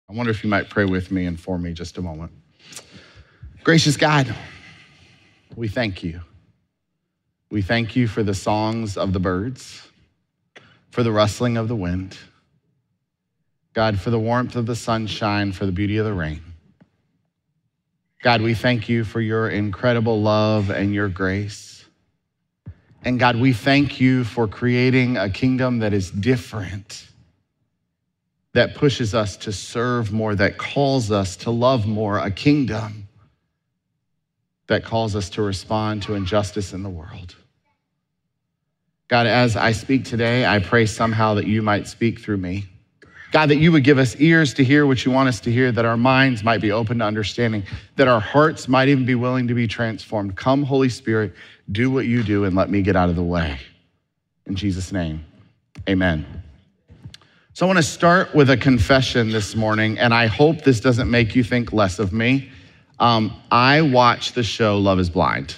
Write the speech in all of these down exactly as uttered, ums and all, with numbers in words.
I wonder if you might pray with me and for me just a moment. Gracious God, we thank you. We thank you for the songs of the birds, for the rustling of the wind. God, for the warmth of the sunshine, for the beauty of the rain. God, we thank you for your incredible love and your grace. And God, we thank you for creating a kingdom that is different, that pushes us to serve more, that calls us to love more, a kingdom that calls us to respond to injustice in the world. God, as I speak today, I pray somehow that you might speak through me. God, that you would give us ears to hear what you want us to hear, that our minds might be open to understanding, that our hearts might even be willing to be transformed. Come, Holy Spirit, do what you do and let me get out of the way. In Jesus' name, amen. So I want to start with a confession this morning, and I hope this doesn't make you think less of me. Um, I watched the show Love is Blind.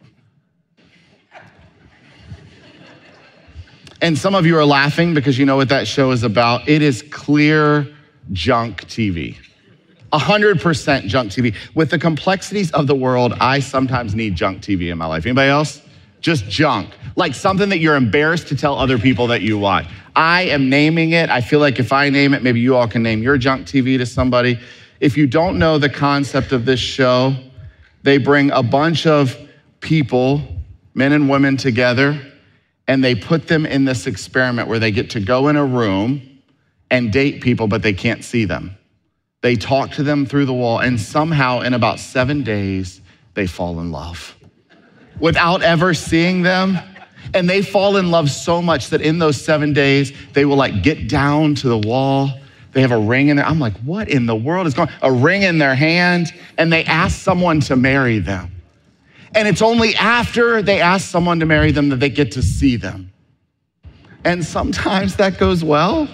And some of you are laughing because you know what that show is about. It is clear junk T V. one hundred percent junk T V. With the complexities of the world, I sometimes need junk T V in my life. Anybody else? Just junk. Like something that you're embarrassed to tell other people that you watch. I am naming it. I feel like if I name it, maybe you all can name your junk T V to somebody. If you don't know the concept of this show, they bring a bunch of people, men and women together, and they put them in this experiment where they get to go in a room and date people, but they can't see them. They talk to them through the wall, and somehow in about seven days, they fall in love without ever seeing them. And they fall in love so much that in those seven days, they will like get down to the wall. They have a ring in there. I'm like, what in the world is going on? A ring in their hand, and they ask someone to marry them. And it's only after they ask someone to marry them that they get to see them. And sometimes that goes well.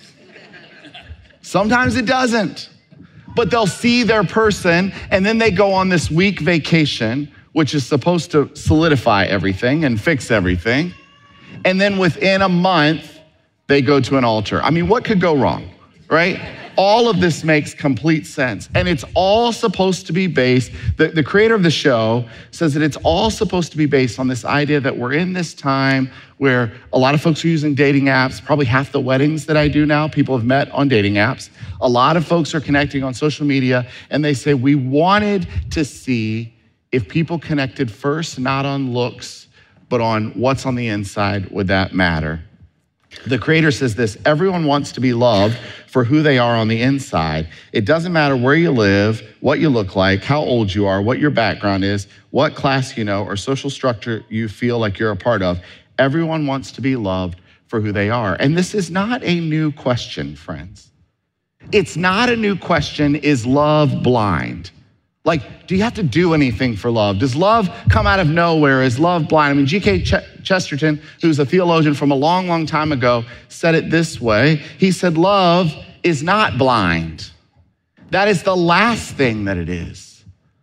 Sometimes it doesn't. But they'll see their person, and then they go on this week vacation, which is supposed to solidify everything and fix everything. And then within a month, they go to an altar. I mean, what could go wrong, right? All of this makes complete sense. And it's all supposed to be based, the, the creator of the show says that it's all supposed to be based on this idea that we're in this time where a lot of folks are using dating apps. Probably half the weddings that I do now, people have met on dating apps. A lot of folks are connecting on social media, and they say, we wanted to see if people connected first, not on looks, but on what's on the inside, would that matter? The creator says this: everyone wants to be loved for who they are on the inside. It doesn't matter where you live, what you look like, how old you are, what your background is, what class you know, or social structure you feel like you're a part of. Everyone wants to be loved for who they are. And this is not a new question, friends. It's not a new question, is love blind? Like, do you have to do anything for love? Does love come out of nowhere? Is love blind? I mean, G K Chesterton, who's a theologian from a long, long time ago, said it this way. He said, love is not blind. That is the last thing that it is.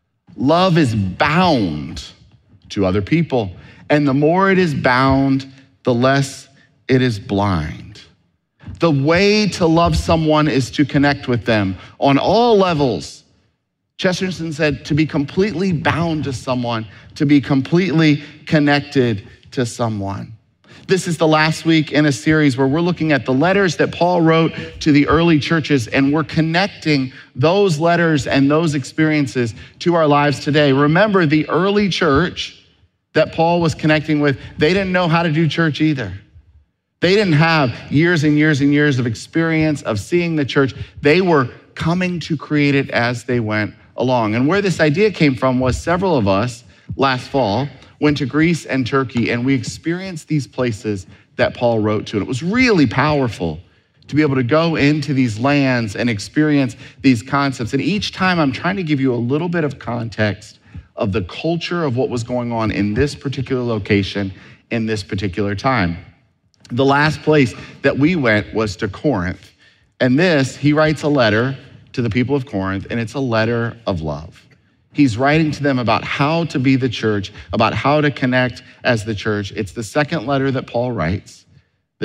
Love is bound to other people. And the more it is bound, the less it is blind. The way to love someone is to connect with them on all levels. Chesterton said to be completely bound to someone, to be completely connected to someone. This is the last week in a series where we're looking at the letters that Paul wrote to the early churches, and we're connecting those letters and those experiences to our lives today. Remember, the early church that Paul was connecting with, they didn't know how to do church either. They didn't have years and years and years of experience of seeing the church. They were coming to create it as they went along. And where this idea came from was several of us last fall went to Greece and Turkey, and we experienced these places that Paul wrote to. And it was really powerful to be able to go into these lands and experience these concepts. And each time I'm trying to give you a little bit of context of the culture of what was going on in this particular location in this particular time. The last place that we went was to Corinth. And this, he writes a letter to the people of Corinth, and it's a letter of love. He's writing to them about how to be the church, about how to connect as the church. It's the second letter that Paul writes. This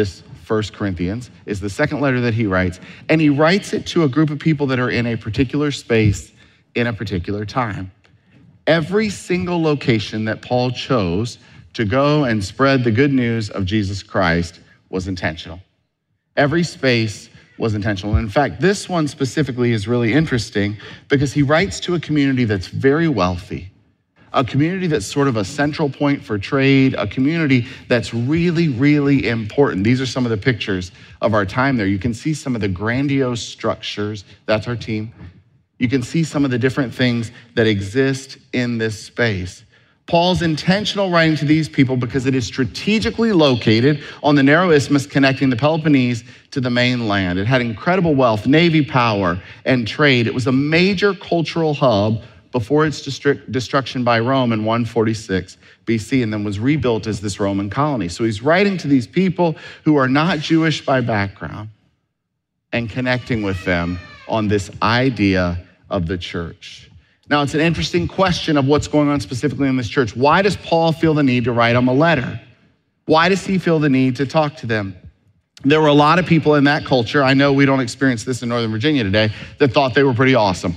First Corinthians, is the second letter that he writes, and he writes it to a group of people that are in a particular space in a particular time. Every single location that Paul chose to go and spread the good news of Jesus Christ was intentional. Every space was intentional. In fact, this one specifically is really interesting because he writes to a community that's very wealthy, a community that's sort of a central point for trade, a community that's really, really important. These are some of the pictures of our time there. You can see some of the grandiose structures. That's our team. You can see some of the different things that exist in this space. Paul's intentional writing to these people because it is strategically located on the narrow isthmus connecting the Peloponnese to the mainland. It had incredible wealth, navy power, and trade. It was a major cultural hub before its destruction by Rome in one forty-six B C, and then was rebuilt as this Roman colony. So he's writing to these people who are not Jewish by background and connecting with them on this idea of the church. Now, it's an interesting question of what's going on specifically in this church. Why does Paul feel the need to write them a letter? Why does he feel the need to talk to them? There were a lot of people in that culture, I know we don't experience this in Northern Virginia today, that thought they were pretty awesome.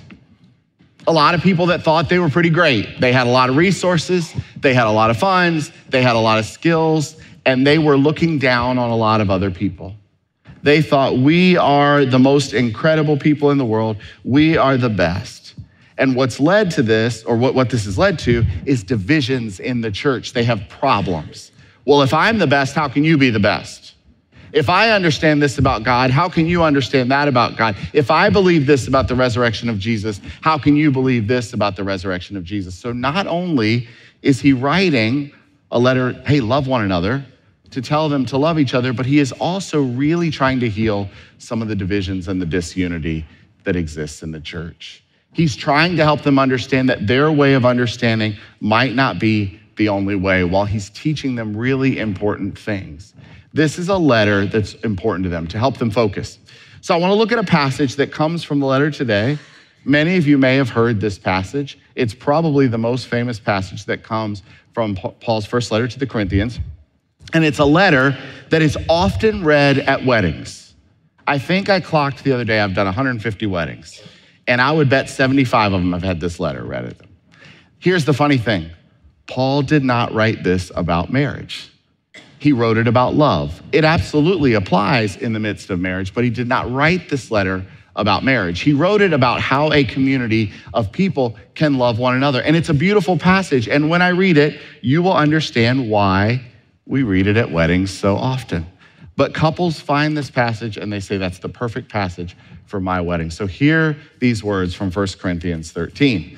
A lot of people that thought they were pretty great. They had a lot of resources, they had a lot of funds, they had a lot of skills, and they were looking down on a lot of other people. They thought, we are the most incredible people in the world, we are the best. And what's led to this, or what, what this has led to, is divisions in the church. They have problems. Well, if I'm the best, how can you be the best? If I understand this about God, how can you understand that about God? If I believe this about the resurrection of Jesus, how can you believe this about the resurrection of Jesus? So not only is he writing a letter, hey, love one another, to tell them to love each other, but he is also really trying to heal some of the divisions and the disunity that exists in the church. He's trying to help them understand that their way of understanding might not be the only way, while he's teaching them really important things. This is a letter that's important to them, to help them focus. So I want to look at a passage that comes from the letter today. Many of you may have heard this passage. It's probably the most famous passage that comes from Paul's first letter to the Corinthians. And it's a letter that is often read at weddings. I think I clocked the other day, I've done one hundred fifty weddings. And I would bet seventy-five of them have had this letter read at them. Here's the funny thing. Paul did not write this about marriage. He wrote it about love. It absolutely applies in the midst of marriage, but he did not write this letter about marriage. He wrote it about how a community of people can love one another. And it's a beautiful passage. And when I read it, you will understand why we read it at weddings so often. But couples find this passage and they say, that's the perfect passage for my wedding. So hear these words from First Corinthians thirteen.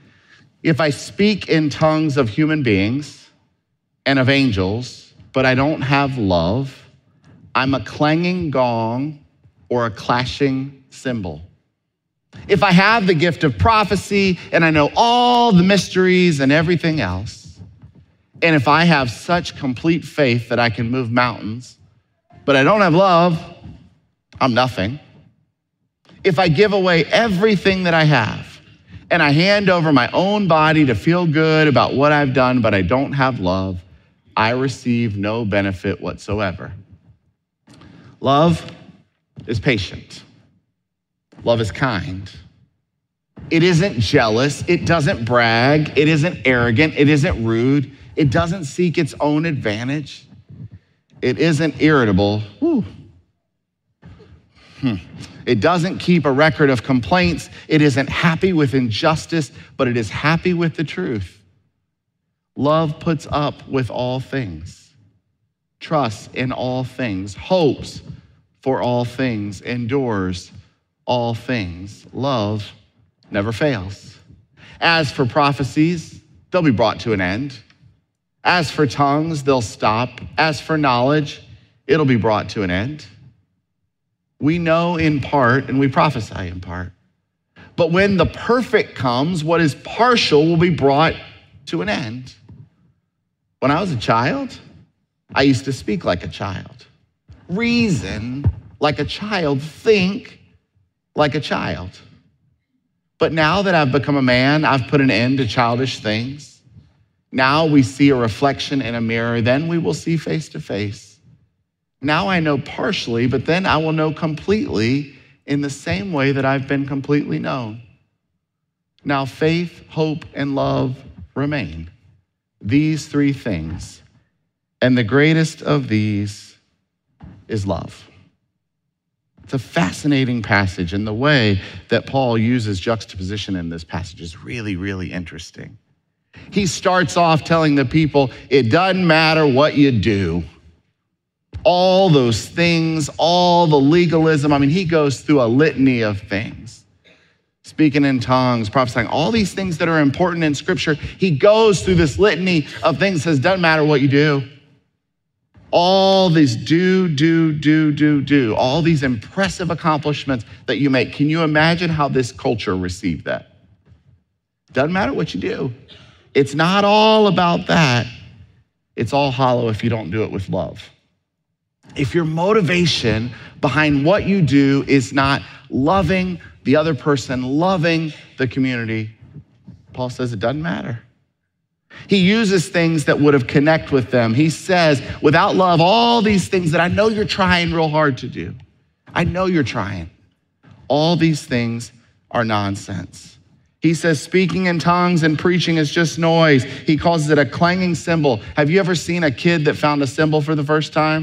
If I speak in tongues of human beings and of angels, but I don't have love, I'm a clanging gong or a clashing cymbal. If I have the gift of prophecy and I know all the mysteries and everything else, and if I have such complete faith that I can move mountains, but I don't have love, I'm nothing. If I give away everything that I have and I hand over my own body to feel good about what I've done, but I don't have love, I receive no benefit whatsoever. Love is patient. Love is kind. It isn't jealous. It doesn't brag. It isn't arrogant. It isn't rude. It doesn't seek its own advantage. It isn't irritable. Whew. Hmm. It doesn't keep a record of complaints. It isn't happy with injustice, but it is happy with the truth. Love puts up with all things, trusts in all things, hopes for all things, endures all things. Love never fails. As for prophecies, they'll be brought to an end. As for tongues, they'll stop. As for knowledge, it'll be brought to an end. We know in part and we prophesy in part. But when the perfect comes, what is partial will be brought to an end. When I was a child, I used to speak like a child, reason like a child, think like a child. But now that I've become a man, I've put an end to childish things. Now we see a reflection in a mirror, then we will see face to face. Now I know partially, but then I will know completely in the same way that I've been completely known. Now faith, hope, and love remain. These three things. And the greatest of these is love. It's a fascinating passage, and the way that Paul uses juxtaposition in this passage is really, really interesting. He starts off telling the people, it doesn't matter what you do. All those things, all the legalism. I mean, he goes through a litany of things. Speaking in tongues, prophesying, all these things that are important in Scripture. He goes through this litany of things, says, doesn't matter what you do. All these do, do, do, do, do, all these impressive accomplishments that you make. Can you imagine how this culture received that? Doesn't matter what you do. It's not all about that. It's all hollow if you don't do it with love. If your motivation behind what you do is not loving the other person, loving the community, Paul says it doesn't matter. He uses things that would have connected with them. He says, without love, all these things that I know you're trying real hard to do. I know you're trying. All these things are nonsense. He says speaking in tongues and preaching is just noise. He calls it a clanging cymbal. Have you ever seen a kid that found a cymbal for the first time?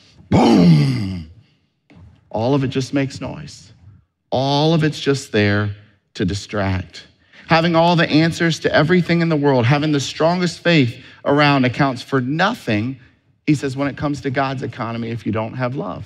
Boom! All of it just makes noise. All of it's just there to distract. Having all the answers to everything in the world, having the strongest faith around accounts for nothing, he says, when it comes to God's economy, if you don't have love.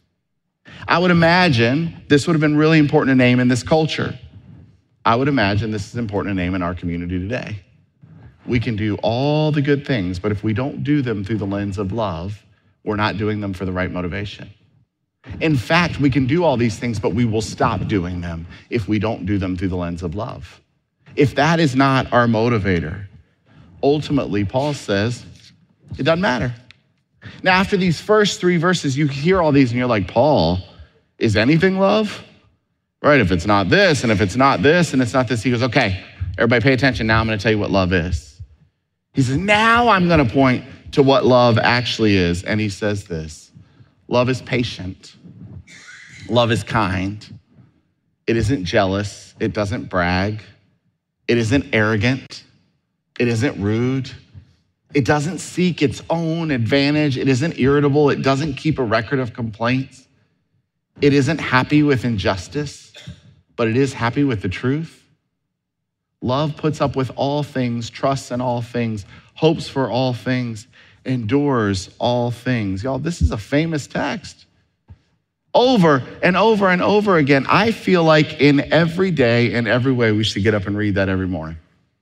I would imagine this would have been really important to name in this culture. I would imagine this is important to name in our community today. We can do all the good things, but if we don't do them through the lens of love, we're not doing them for the right motivation. In fact, we can do all these things, but we will stop doing them if we don't do them through the lens of love. If that is not our motivator, ultimately, Paul says, it doesn't matter. Now, after these first three verses, you hear all these and you're like, Paul, is anything love? Right, if it's not this, and if it's not this, and it's not this, he goes, okay, everybody pay attention. Now I'm gonna tell you what love is. He says, now I'm gonna point to what love actually is. And he says this, love is patient. Love is kind. It isn't jealous. It doesn't brag. It isn't arrogant. It isn't rude. It doesn't seek its own advantage. It isn't irritable. It doesn't keep a record of complaints. It isn't happy with injustice, but it is happy with the truth. Love puts up with all things, trusts in all things, hopes for all things, endures all things. Y'all, this is a famous text. Over and over and over again. I feel like in every day, in every way, we should get up and read that every morning.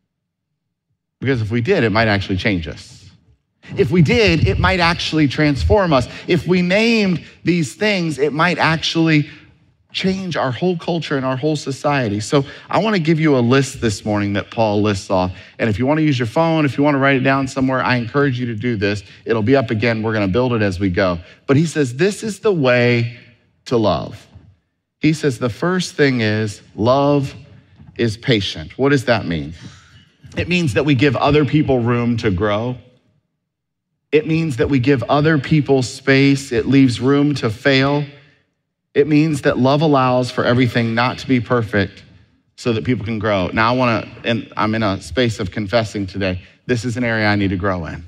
Because if we did, it might actually change us. If we did, it might actually transform us. If we named these things, it might actually change our whole culture and our whole society. So I want to give you a list this morning that Paul lists off. And if you want to use your phone, if you want to write it down somewhere, I encourage you to do this. It'll be up again. We're going to build it as we go. But he says, this is the way to love. He says the first thing is love is patient. What does that mean? It means that we give other people room to grow. It means that we give other people space. It leaves room to fail. It means that love allows for everything not to be perfect so that people can grow. Now I want to, and I'm in a space of confessing today. This is an area I need to grow in.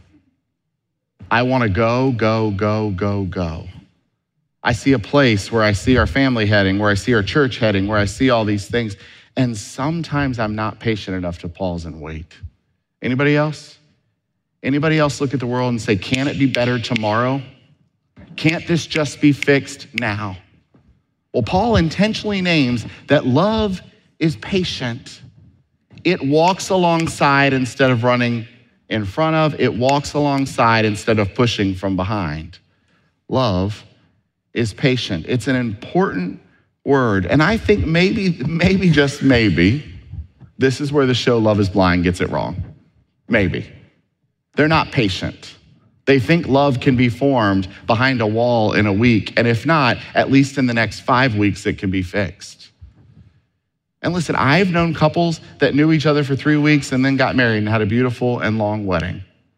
I want to go, go, go, go, go. I see a place where I see our family heading, where I see our church heading, where I see all these things. And sometimes I'm not patient enough to pause and wait. Anybody else? Anybody else look at the world and say, can it be better tomorrow? Can't this just be fixed now? Well, Paul intentionally names that love is patient. It walks alongside instead of running in front of. It walks alongside instead of pushing from behind. Love is patient. It's an important word. And I think maybe, maybe just maybe, this is where the show Love is Blind gets it wrong. Maybe. They're not patient. They think love can be formed behind a wall in a week. And if not, at least in the next five weeks, it can be fixed. And listen, I've known couples that knew each other for three weeks and then got married and had a beautiful and long wedding.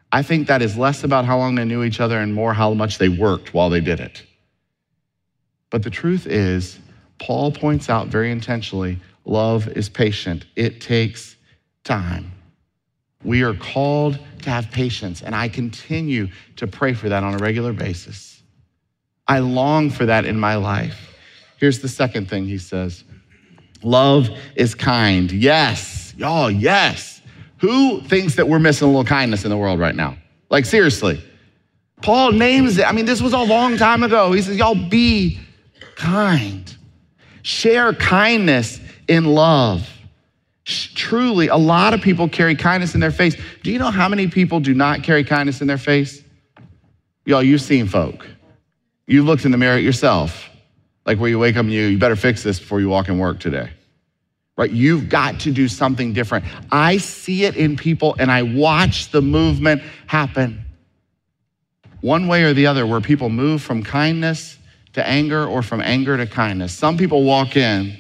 I think that is less about how long they knew each other and more how much they worked while they did it. But the truth is, Paul points out very intentionally, love is patient. It takes time. We are called to have patience, and I continue to pray for that on a regular basis. I long for that in my life. Here's the second thing he says. Love is kind. Yes. Oh, yes. Who thinks that we're missing a little kindness in the world right now? Like, seriously. Paul names it. I mean, this was a long time ago. He says, y'all be kind. Share kindness in love. Truly, a lot of people carry kindness in their face. Do you know how many people do not carry kindness in their face? Y'all, you've seen folk. You've looked in the mirror at yourself. Like where you wake up and you, you better fix this before you walk in work today. Right? You've got to do something different. I see it in people and I watch the movement happen. One way or the other, where people move from kindness to anger or from anger to kindness. Some people walk in,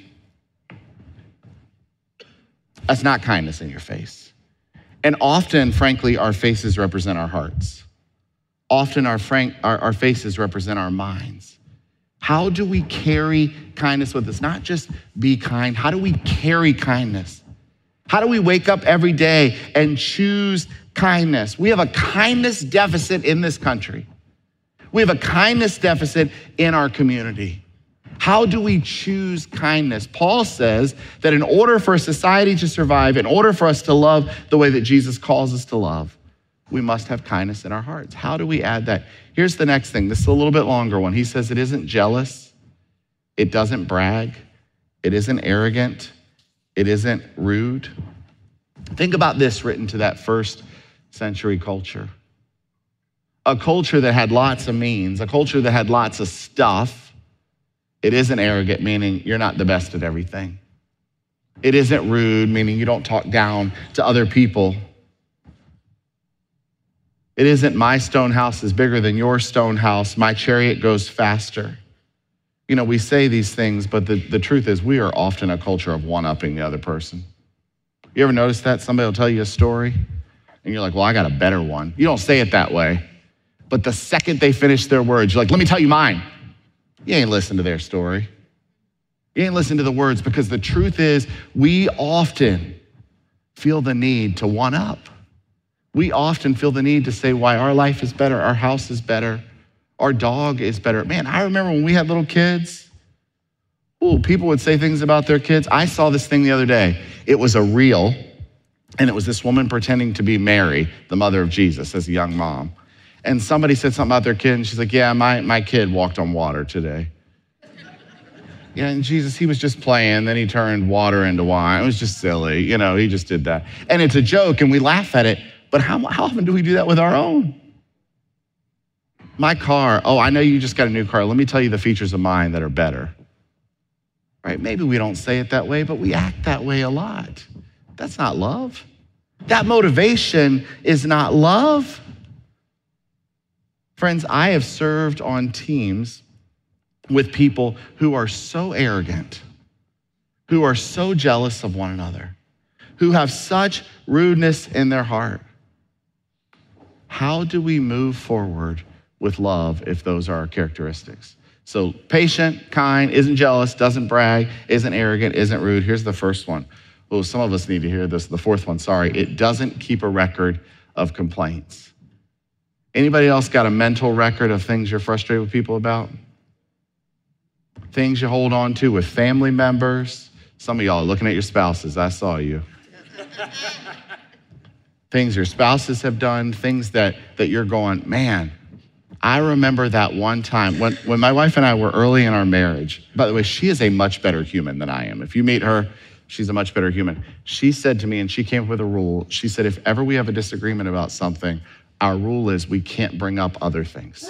that's not kindness in your face. And often, frankly, our faces represent our hearts. Often our, frank, our, our faces represent our minds. How do we carry kindness with us? Not just be kind. How do we carry kindness? How do we wake up every day and choose kindness? We have a kindness deficit in this country. We have a kindness deficit in our community. How do we choose kindness? Paul says that in order for a society to survive, in order for us to love the way that Jesus calls us to love, we must have kindness in our hearts. How do we add that? Here's the next thing. This is a little bit longer one. He says it isn't jealous. It doesn't brag. It isn't arrogant. It isn't rude. Think about this written to that first century culture. A culture that had lots of means, a culture that had lots of stuff. It isn't arrogant, meaning you're not the best at everything. It isn't rude, meaning you don't talk down to other people. It isn't my stone house is bigger than your stone house. My chariot goes faster. You know, we say these things, but the, the truth is we are often a culture of one-upping the other person. You ever notice that? Somebody will tell you a story and you're like, well, I got a better one. You don't say it that way. But the second they finish their words, you're like, let me tell you mine. You ain't listen to their story. You ain't listen to the words, because the truth is we often feel the need to one-up. We often feel the need to say why our life is better, our house is better, our dog is better. Man, I remember when we had little kids, ooh, people would say things about their kids. I saw this thing the other day. It was a reel, and it was this woman pretending to be Mary, the mother of Jesus, as a young mom. And somebody said something about their kid, and she's like, yeah, my, my kid walked on water today. Yeah, and Jesus, he was just playing, then he turned water into wine. It was just silly, you know, he just did that. And it's a joke, and we laugh at it. But how, how often do we do that with our own? My car, oh, I know you just got a new car. Let me tell you the features of mine that are better. Right? Maybe we don't say it that way, but we act that way a lot. That's not love. That motivation is not love. Friends, I have served on teams with people who are so arrogant, who are so jealous of one another, who have such rudeness in their heart. How do we move forward with love if those are our characteristics? So patient, kind, isn't jealous, doesn't brag, isn't arrogant, isn't rude. Here's the first one. Oh, some of us need to hear this. The fourth one, sorry. It doesn't keep a record of complaints. Anybody else got a mental record of things you're frustrated with people about? Things you hold on to with family members. Some of y'all are looking at your spouses. I saw you. Things your spouses have done, things that, that you're going, man, I remember that one time when, when my wife and I were early in our marriage. By the way, she is a much better human than I am. If you meet her, she's a much better human. She said to me, and she came up with a rule. She said, if ever we have a disagreement about something, our rule is we can't bring up other things.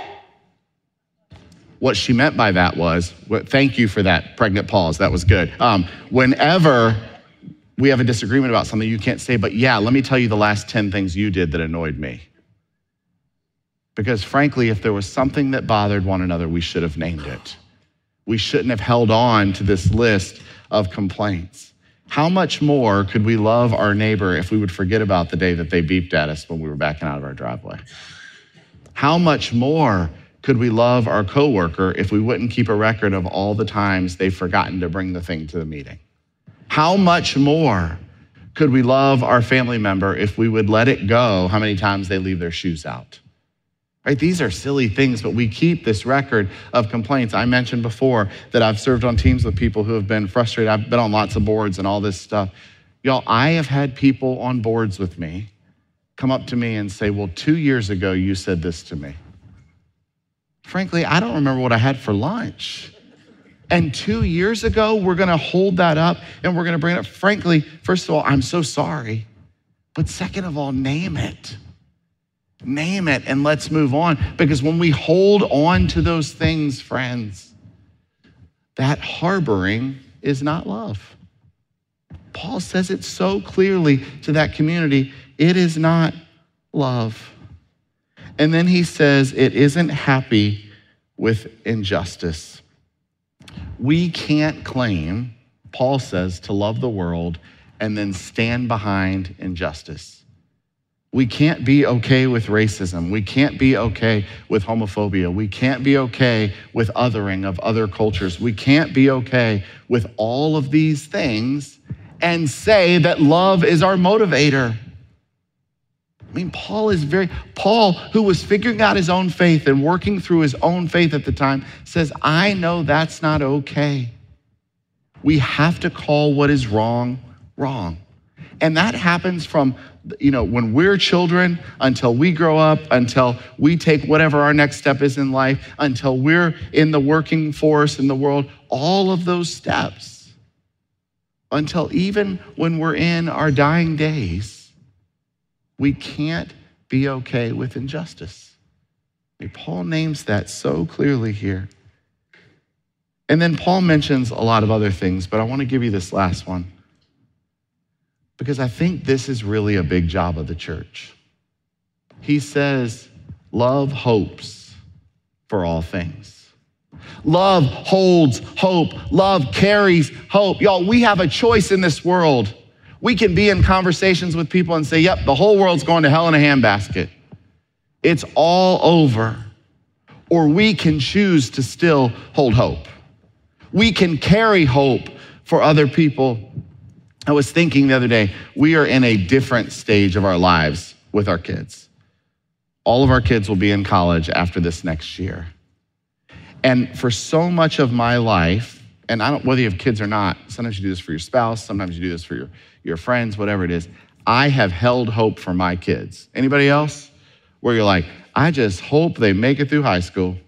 What she meant by that was, well, thank you for that pregnant pause. That was good. Um, whenever we have a disagreement about something, you can't say, but yeah, let me tell you the last ten things you did that annoyed me. Because frankly, if there was something that bothered one another, we should have named it. We shouldn't have held on to this list of complaints. How much more could we love our neighbor if we would forget about the day that they beeped at us when we were backing out of our driveway? How much more could we love our coworker if we wouldn't keep a record of all the times they've forgotten to bring the thing to the meeting? How much more could we love our family member if we would let it go how many times they leave their shoes out? Right? These are silly things, but we keep this record of complaints. I mentioned before that I've served on teams with people who have been frustrated. I've been on lots of boards and all this stuff. Y'all, I have had people on boards with me come up to me and say, well, two years ago, you said this to me. Frankly, I don't remember what I had for lunch. And two years ago, we're gonna hold that up and we're gonna bring it up. Frankly, first of all, I'm so sorry. But second of all, name it. Name it and let's move on. Because when we hold on to those things, friends, that harboring is not love. Paul says it so clearly to that community. It is not love. And then he says it isn't happy with injustice. We can't claim, Paul says, to love the world and then stand behind injustice. We can't be okay with racism. We can't be okay with homophobia. We can't be okay with othering of other cultures. We can't be okay with all of these things and say that love is our motivator. I mean, Paul is very, Paul, who was figuring out his own faith and working through his own faith at the time, says, I know that's not okay. We have to call what is wrong, wrong. And that happens from, you know, when we're children, until we grow up, until we take whatever our next step is in life, until we're in the working force in the world, all of those steps, until even when we're in our dying days, we can't be okay with injustice. I mean, Paul names that so clearly here. And then Paul mentions a lot of other things, but I want to give you this last one, because I think this is really a big job of the church. He says, love hopes for all things. Love holds hope. Love carries hope. Y'all, we have a choice in this world. We can be in conversations with people and say, yep, the whole world's going to hell in a handbasket. It's all over. Or we can choose to still hold hope. We can carry hope for other people. I was thinking the other day, we are in a different stage of our lives with our kids. All of our kids will be in college after this next year. And for so much of my life, and I don't, whether you have kids or not, sometimes you do this for your spouse, sometimes you do this for your, your friends, whatever it is, I have held hope for my kids. Anybody else? Where you're like, I just hope they make it through high school.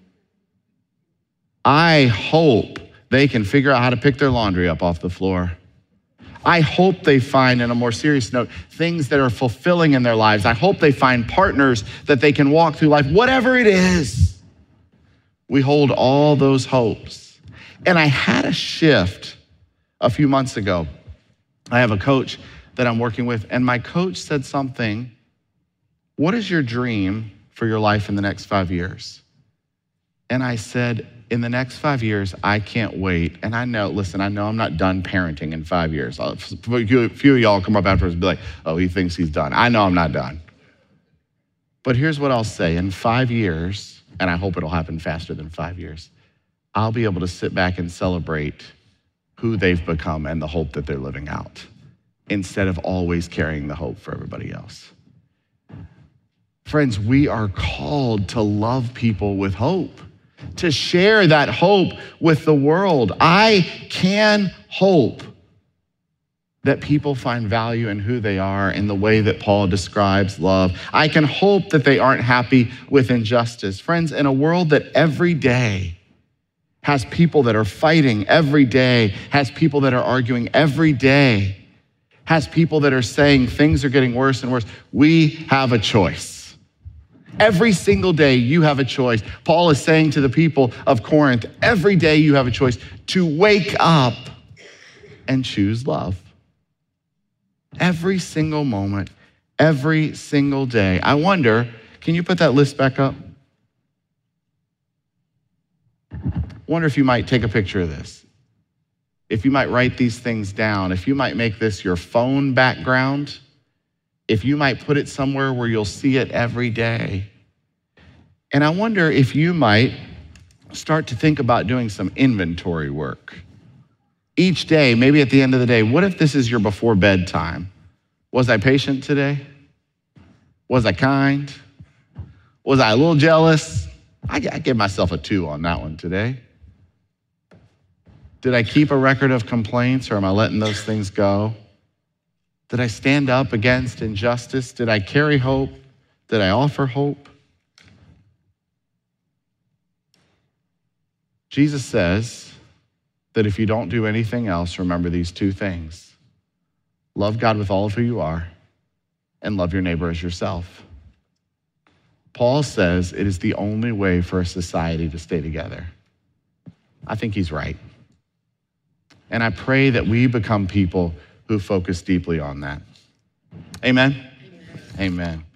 I hope they can figure out how to pick their laundry up off the floor. I hope they find, in a more serious note, things that are fulfilling in their lives. I hope they find partners that they can walk through life, whatever it is. We hold all those hopes. And I had a shift a few months ago. I have a coach that I'm working with, and my coach said something. What is your dream for your life in the next five years? And I said, in the next five years, I can't wait. And I know, listen, I know I'm not done parenting in five years. A few of y'all come up afterwards and be like, oh, he thinks he's done. I know I'm not done. But here's what I'll say. In five years, and I hope it'll happen faster than five years, I'll be able to sit back and celebrate who they've become and the hope that they're living out, instead of always carrying the hope for everybody else. Friends, we are called to love people with hope, to share that hope with the world. I can hope that people find value in who they are in the way that Paul describes love. I can hope that they aren't happy with injustice. Friends, in a world that every day has people that are fighting every day, has people that are arguing every day, has people that are saying things are getting worse and worse, we have a choice. Every single day you have a choice. Paul is saying to the people of Corinth, every day you have a choice to wake up and choose love. Every single moment, every single day. I wonder, can you put that list back up? I wonder if you might take a picture of this. if you might write these things down, if you might make this your phone background, if you might put it somewhere where you'll see it every day. And I wonder if you might start to think about doing some inventory work. Each day, maybe at the end of the day, what if this is your before bedtime? Was I patient today? Was I kind? Was I a little jealous? I, I gave myself a two on that one today. Did I keep a record of complaints, or am I letting those things go? Did I stand up against injustice? Did I carry hope? Did I offer hope? Jesus says that if you don't do anything else, remember these two things. Love God with all of who you are, and love your neighbor as yourself. Paul says it is the only way for a society to stay together. I think he's right. And I pray that we become people who focus deeply on that. Amen? Amen. Amen.